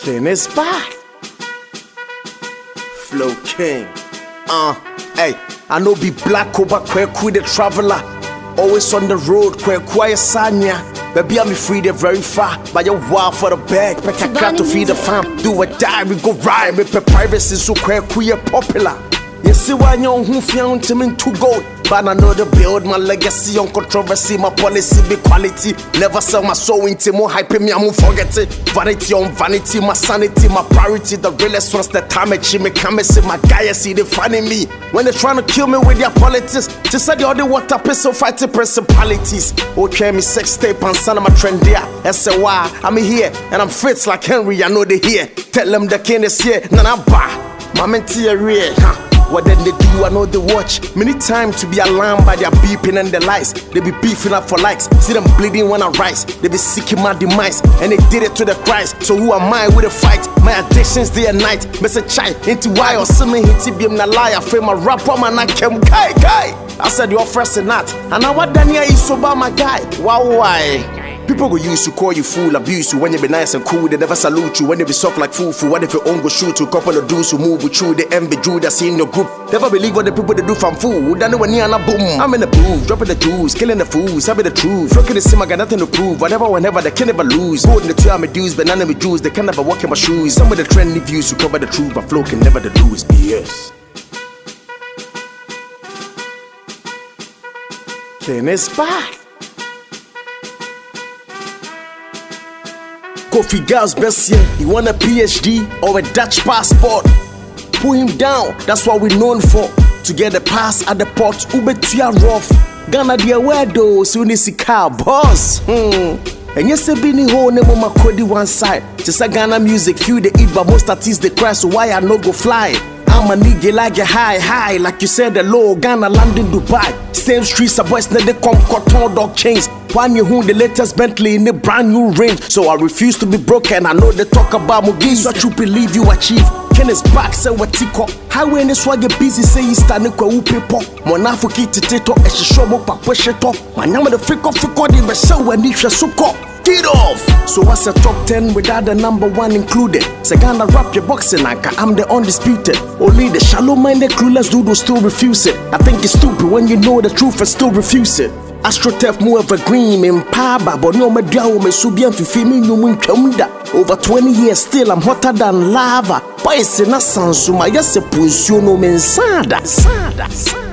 Ken is back. Flow King. Hey, I know be black over Kweku the traveler. Always on the road, Kweku Sanya. Baby, I'm free there very far. But you're wild for the bag. Make a cat to feed the fam. Do or die, we go ride. Make privacy so Kweku popular. You see why you who found him into gold. But I know the build my legacy on controversy, my policy be quality. Never sell my soul into more hype me, I won't forget it. Vanity on vanity, my sanity, my priority. The realest ones that time at me come see my guy, see they finding me. When they trying to kill me with their politics, just said the other water pistol fighting principalities. Okay, me sex tape and son of my trend there. I say why I'm here and I'm fit like Henry, I know they here. Tell them the king is here, nana ba. My mentee real, huh? What then they do, I know they watch. Many times to be alarmed by their beeping and the lights. They be beefing up for likes. See them bleeding when I rise. They be seeking my demise. And they did it to the Christ. So who am I with a fight? My addictions day and night. Mess a chai into why or something hit be na liar. Frame my rapper man I came guy. I said you're first and not. And now what Daniel is so by my guy. Wow, why? People go use to call you fool, abuse you when you be nice and cool. They never salute you when they be soft like fufu. What if your own go shoot to a couple of dudes who move with you? They envy you that's in your group. Never believe what the people they do from fool. Then when you a boom, I'm in the booth, dropping the juice, killing the fools. I be the truth. Looking to see I got nothing to prove. Whenever they can never lose. Holding the two I'm a dudes, banana with Jews, they can never walk in my shoes. Some of the trendy views who cover the truth, but flow can never the lose. BS. Ken is back. Kofi Girls best year, he want a PhD or a Dutch passport. Pull him down, that's what we known for. To get a pass at the port, ube tuya rough. Ghana dear weirdo, so you need to car boss. And yes, be ni ho name on my cody one side. Just a Ghana music, few they eat, but most artists they cry, so why I no go fly? I'm a nigga like a high, like you said the low, Ghana land in Dubai. Same streets, a boys now they come cotton dog chains. One you who the latest Bentley in a brand new range. So I refuse to be broken, I know they talk about Mugiz. What you believe you achieve. Ken is back, say what tick up. Highway in this swag busy, say he's standing kwa upepo. Monafu kiti tito, e shishobo pa kweshe to. Manyama the freak off the but so when you suko. Get off! So what's a top 10 without the number 1 included? Sagana rap your boxing anchor, I'm the undisputed. Only the shallow-minded clueless dude will still refuse it. I think it's stupid when you know the truth and still refuse it. Astrotef more evergreen in Paba, but no media me subian to fimi no mun chamda. Over 20 years still I'm hotter than lava. Boy, it's in a sansuma, yes a position no mensada.